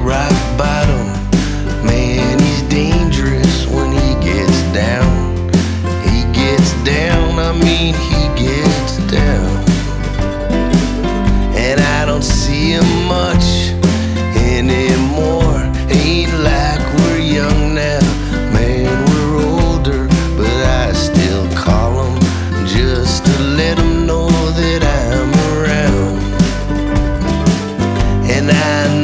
rock bottom. Man, he's dangerous when he gets down. He gets down, I mean, he